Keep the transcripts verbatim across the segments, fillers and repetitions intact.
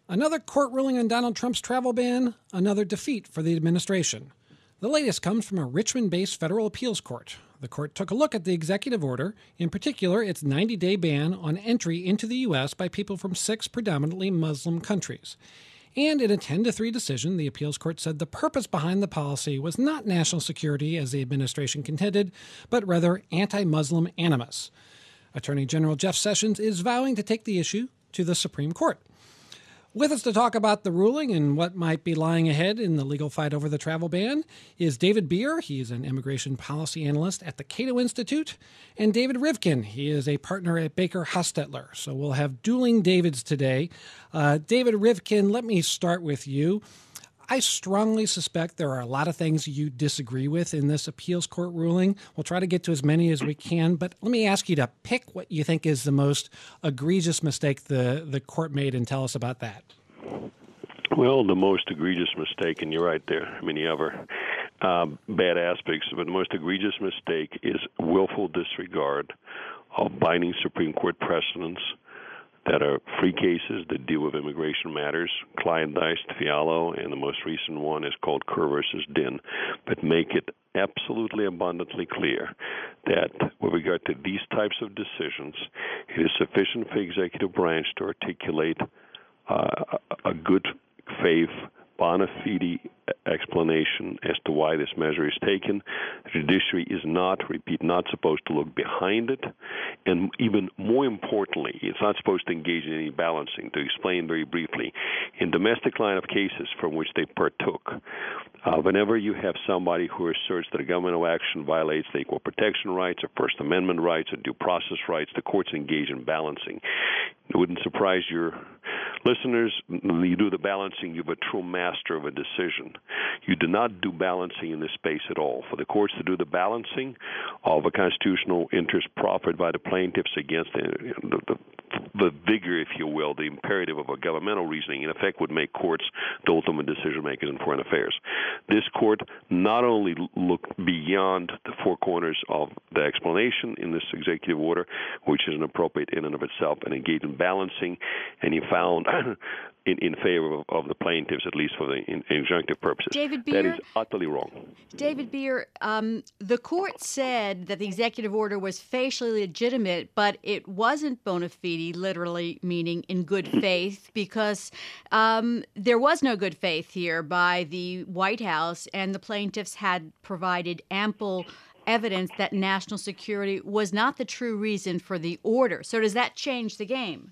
Another court ruling on Donald Trump's travel ban, another defeat for the administration. The latest comes from a Richmond-based federal appeals court. The court took a look at the executive order, in particular its ninety-day ban on entry into the U S by people from six predominantly Muslim countries. And in a ten to three decision, the appeals court said the purpose behind the policy was not national security, as the administration contended, but rather anti-Muslim animus. Attorney General Jeff Sessions is vowing to take the issue to the Supreme Court. With us to talk about the ruling and what might be lying ahead in the legal fight over the travel ban is David Bier. He's an immigration policy analyst at the Cato Institute, and David Rivkin. He is a partner at Baker Hostetler. So we'll have dueling Davids today. Uh, David Rivkin, let me start with you. I strongly suspect there are a lot of things you disagree with in this appeals court ruling. We'll try to get to as many as we can, but let me ask you to pick what you think is the most egregious mistake the, the court made and tell us about that. Well, the most egregious mistake, and you're right there, I mean, you have uh, bad aspects, but the most egregious mistake is willful disregard of binding Supreme Court precedents that are free cases that deal with immigration matters, Kleindienst, Fialo, and the most recent one is called Kerr versus Din, but make it absolutely abundantly clear that with regard to these types of decisions, it is sufficient for the executive branch to articulate uh, a good faith, bona fide explanation as to why this measure is taken. The judiciary is not, repeat, not supposed to look behind it, and even more importantly, it's not supposed to engage in any balancing. To explain very briefly, in domestic line of cases from which they partook, uh, whenever you have somebody who asserts that a governmental action violates the equal protection rights or First Amendment rights or due process rights, the courts engage in balancing. It wouldn't surprise your listeners, you do the balancing, you're a true master of a decision. You do not do balancing in this space at all. For the courts to do the balancing of a constitutional interest proffered by the plaintiffs against the, the, the, the vigor, if you will, the imperative of a governmental reasoning, in effect would make courts the ultimate decision makers in foreign affairs. This court not only looked beyond the four corners of the explanation in this executive order, which is inappropriate in and of itself, and engaged in balancing, and he found in, in favor of, of the plaintiffs, at least for the in, injunctive purposes. David Bier, that is utterly wrong. David Bier, um, the court said that the executive order was facially legitimate, but it wasn't bona fide, literally meaning in good faith, because um, there was no good faith here by the White House, and the plaintiffs had provided ample evidence that national security was not the true reason for the order. So does that change the game?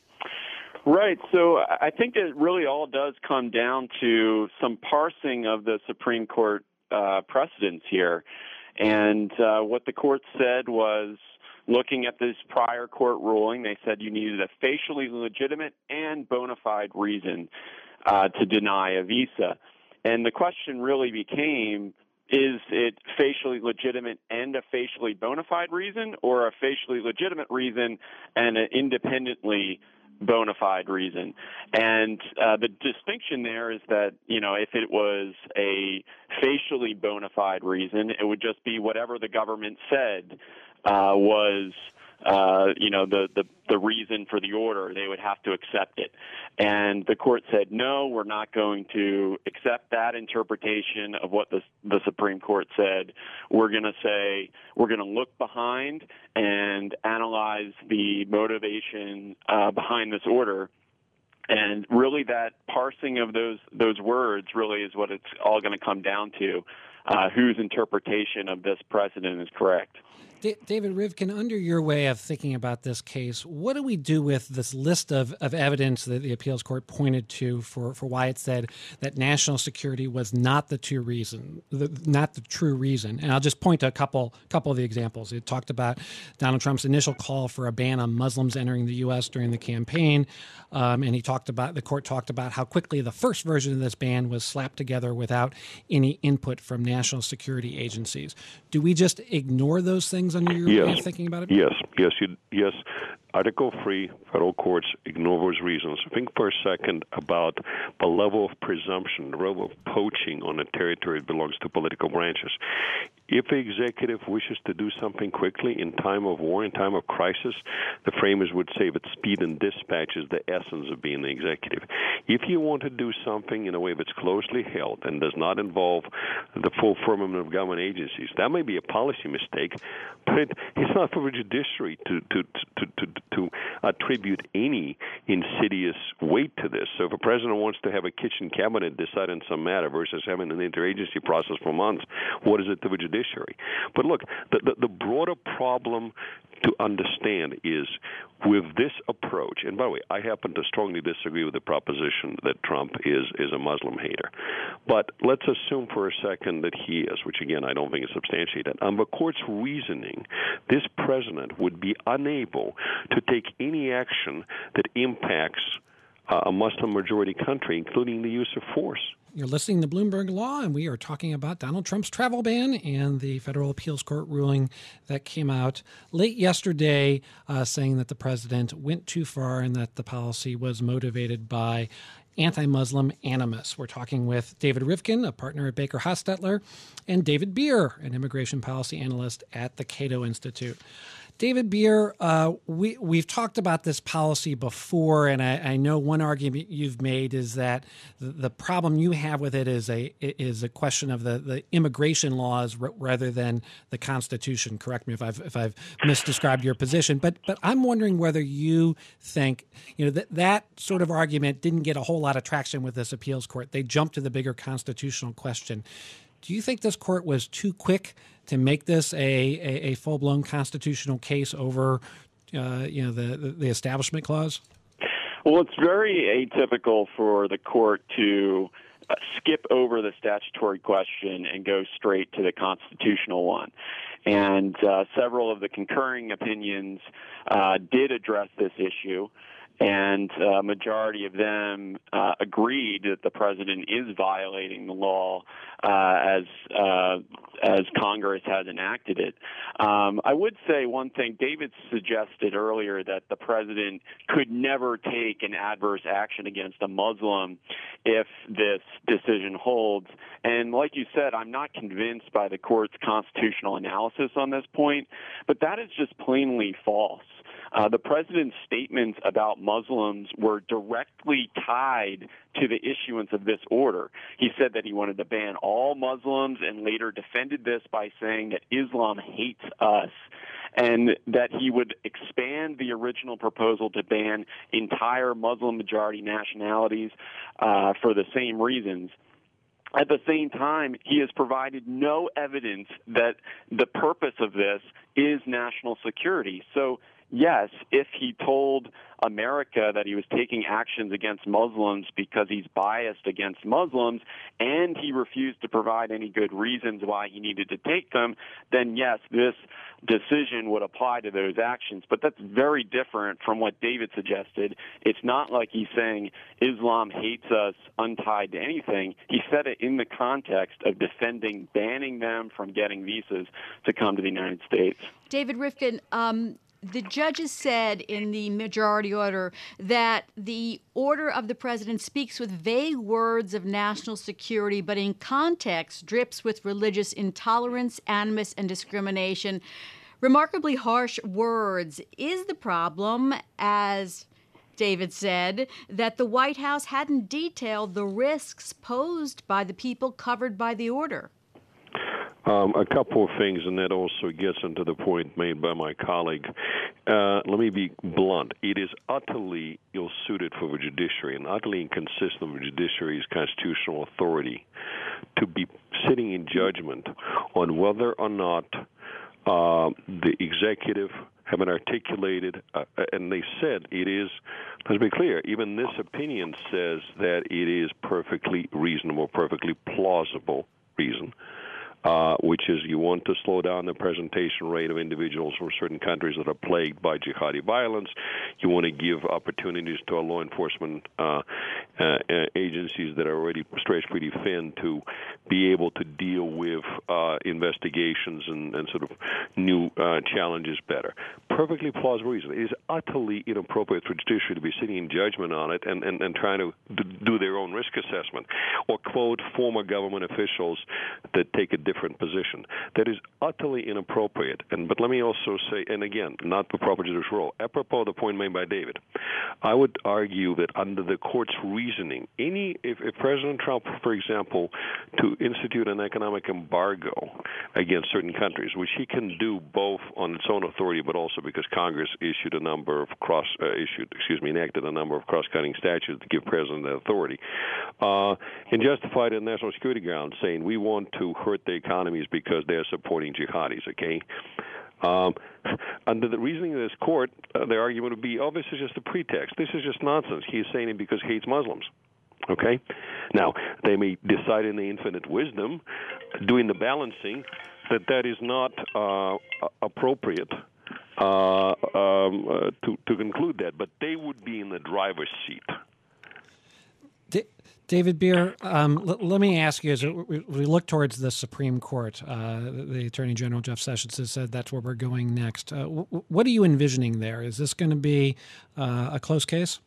Right. So I think it really all does come down to some parsing of the Supreme Court uh, precedents here. And uh, what the court said was, looking at this prior court ruling, they said you needed a facially legitimate and bona fide reason uh, to deny a visa. And the question really became, is it facially legitimate and a facially bona fide reason, or a facially legitimate reason and an independently bona fide reason? And uh, the distinction there is that, you know, if it was a facially bona fide reason, it would just be whatever the government said uh, was, uh, you know, the, the, the reason for the order. They would have to accept it. And the court said, no, we're not going to accept that interpretation of what the, the Supreme Court said. We're going to say, we're going to look behind and analyze the motivation uh, behind this order. And really that parsing of those those words really is what it's all going to come down to, uh, whose interpretation of this precedent is correct. D- David Rivkin, under your way of thinking about this case, what do we do with this list of, of evidence that the appeals court pointed to for, for why it said that national security was not the true reason, the, not the true reason? And I'll just point to a couple couple of the examples. It talked about Donald Trump's initial call for a ban on Muslims entering the U S during the campaign, um, and he talked about the court talked about how quickly the first version of this ban was slapped together without any input from national security agencies. Do we just ignore those things under your yes. way of thinking about it? Yes, yes, you, yes. Article three, federal courts ignore those reasons. Think for a second about the level of presumption, the level of poaching on a territory that belongs to political branches. If the executive wishes to do something quickly in time of war, in time of crisis, the framers would say that speed and dispatch is the essence of being the executive. If you want to do something in a way that's closely held and does not involve the full firmament of government agencies, that may be a policy mistake, but it, it's not for the judiciary to to, to, to, to attribute any insidious weight to this. So if a president wants to have a kitchen cabinet decide on some matter versus having an interagency process for months, what is it to the judiciary? But look, the, the, the broader problem to understand is with this approach, and by the way, I happen to strongly disagree with the proposition that Trump is, is a Muslim hater. But let's assume for a second that he is, which again I don't think is substantiated. On the court's reasoning, this president would be unable to take any action that impacts uh, a Muslim-majority country, including the use of force. You're listening to Bloomberg Law, and we are talking about Donald Trump's travel ban and the Federal Appeals Court ruling that came out late yesterday uh, saying that the president went too far and that the policy was motivated by anti-Muslim animus. We're talking with David Rivkin, a partner at Baker Hostetler, and David Bier, an immigration policy analyst at the Cato Institute. David Bier, uh, we, we've talked about this policy before, and I, I know one argument you've made is that the, the problem you have with it is a is a question of the, the immigration laws r- rather than the Constitution. Correct me if I've if I've misdescribed your position, but but I'm wondering whether you think you know that that sort of argument didn't get a whole lot of traction with this appeals court. They jumped to the bigger constitutional question. Do you think this court was too quick to make this a, a, a full-blown constitutional case over, uh, you know, the, the Establishment Clause? Well, it's very atypical for the court to uh, skip over the statutory question and go straight to the constitutional one. And uh, several of the concurring opinions uh, did address this issue. And a majority of them uh, agreed that the president is violating the law uh, as uh, as Congress has enacted it. Um, I would say one thing. David suggested earlier that the president could never take an adverse action against a Muslim if this decision holds. And like you said, I'm not convinced by the court's constitutional analysis on this point, but that is just plainly false. Uh, the president's statements about Muslims were directly tied to the issuance of this order. He said that he wanted to ban all Muslims and later defended this by saying that Islam hates us, and that he would expand the original proposal to ban entire Muslim-majority nationalities uh, for the same reasons. At the same time, he has provided no evidence that the purpose of this is national security. So, yes, if he told America that he was taking actions against Muslims because he's biased against Muslims and he refused to provide any good reasons why he needed to take them, then yes, this decision would apply to those actions. But that's very different from what David suggested. It's not like he's saying Islam hates us untied to anything. He said it in the context of defending banning them from getting visas to come to the United States. David Rivkin, um, the judges said in the majority order that the order of the president speaks with vague words of national security, but in context drips with religious intolerance, animus, and discrimination. Remarkably harsh words. Is the problem, as David said, that the White House hadn't detailed the risks posed by the people covered by the order? Um, a couple of things, and that also gets into the point made by my colleague. Uh, let me be blunt. It is utterly ill-suited for the judiciary and utterly inconsistent with the judiciary's constitutional authority to be sitting in judgment on whether or not uh, the executive have been articulated, uh, and they said it is, let's be clear, even this opinion says that it is perfectly reasonable, perfectly plausible reason. Uh, which is you want to slow down the presentation rate of individuals from certain countries that are plagued by jihadi violence. You want to give opportunities to our law enforcement uh, uh, agencies that are already stretched pretty thin to be able to deal with uh, investigations and, and sort of new uh, challenges better. Perfectly plausible reason. It is utterly inappropriate for the judiciary to be sitting in judgment on it and, and, and trying to do their own risk assessment or quote former government officials that take a different position. That is utterly inappropriate. And but let me also say, and again, not the proper judicial role, apropos the point made by David, I would argue that under the court's reasoning, any if, if President Trump, for example, to institute an economic embargo against certain countries, which he can do both on its own authority, but also because Congress issued a number of cross uh, issued, excuse me, enacted a number of cross-cutting statutes to give President that authority, uh, and justified on national security grounds, saying we want to hurt the economies because they're supporting jihadis. Okay. Um, under the reasoning of this court, uh, the argument would be, oh, this is just a pretext. This is just nonsense. He's saying it because he hates Muslims. Okay? Now, they may decide in the infinite wisdom, doing the balancing, that that is not uh, appropriate uh, um, uh, to, to conclude that, but they would be in the driver's seat. D- David Bier, um, l- let me ask you, as we, we look towards the Supreme Court, uh, the Attorney General Jeff Sessions has said that's where we're going next. Uh, w- what are you envisioning there? Is this going to be uh, a close case?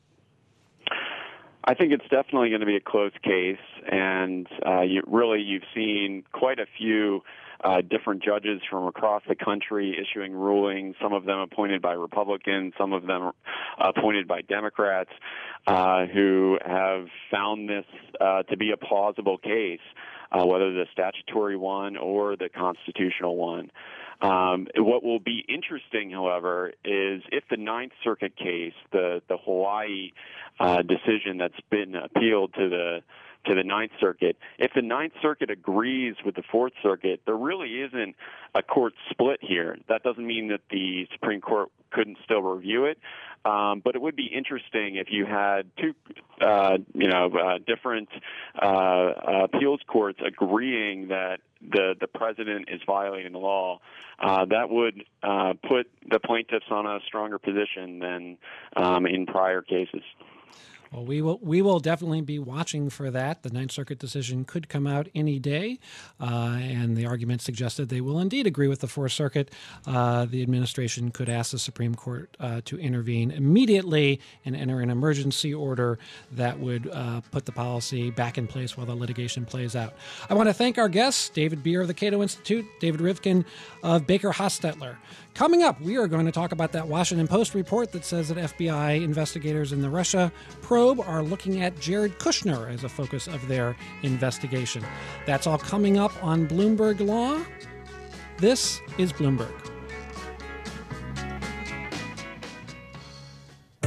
I think it's definitely going to be a close case, and uh, you, really you've seen quite a few uh, different judges from across the country issuing rulings, some of them appointed by Republicans, some of them appointed by Democrats, uh, who have found this uh, to be a plausible case, uh, whether the statutory one or the constitutional one. Um, what will be interesting, however, is if the Ninth Circuit case, the the Hawaii uh, decision that's been appealed to the to the Ninth Circuit, if the Ninth Circuit agrees with the Fourth Circuit, there really isn't a court split here. That doesn't mean that the Supreme Court couldn't still review it, um, but it would be interesting if you had two, uh, you know, uh, different uh, appeals courts agreeing that the the president is violating the law. Uh, that would uh, put the plaintiffs on a stronger position than um, in prior cases. Well, we will we will definitely be watching for that. The Ninth Circuit decision could come out any day, uh, and the argument suggested they will indeed agree with the Fourth Circuit. Uh, the administration could ask the Supreme Court uh, to intervene immediately and enter an emergency order that would uh, put the policy back in place while the litigation plays out. I want to thank our guests, David Bier of the Cato Institute, David Rivkin of Baker Hostetler. Coming up, we are going to talk about that Washington Post report that says that F B I investigators in the Russia probe are looking at Jared Kushner as a focus of their investigation. That's all coming up on Bloomberg Law. This is Bloomberg.